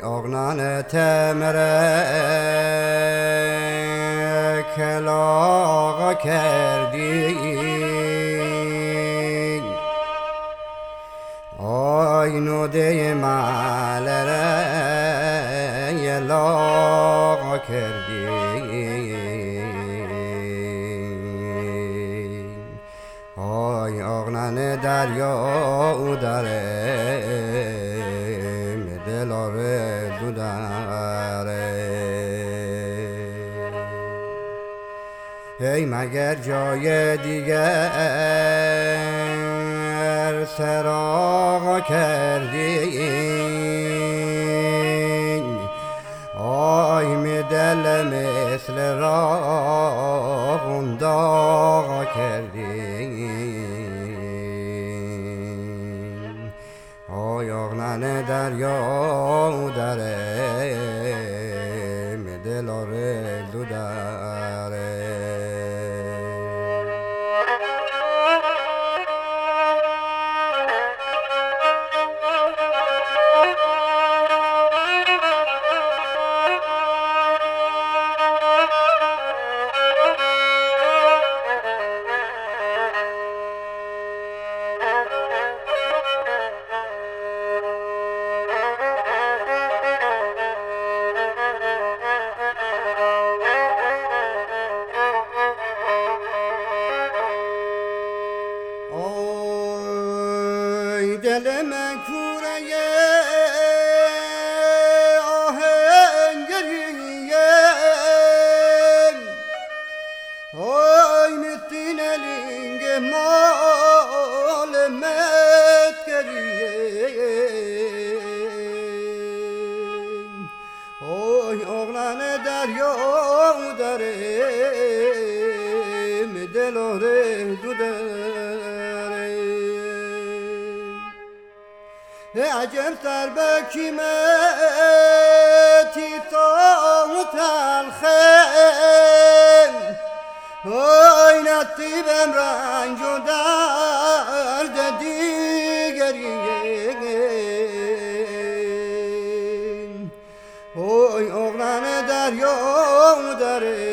آغنان تمره کلاغا کردی آی نوده مالره یلاغا کردی آی آغنان دریا او داره دلاره دو داره ای مگر جای دیگر سراغا کردی آی می دل مثل راغون داغا کردی آی آغنان دریا داره می دلاره دو داره دل من کوره آهنگریه آی متین لینگ مال متگریه آی آغنان دریا داره می دلاره دو داره عجب سر به کیمتی تا تلخم آی نصیبم رنج و درد دیگریه آی آغنان دریا داره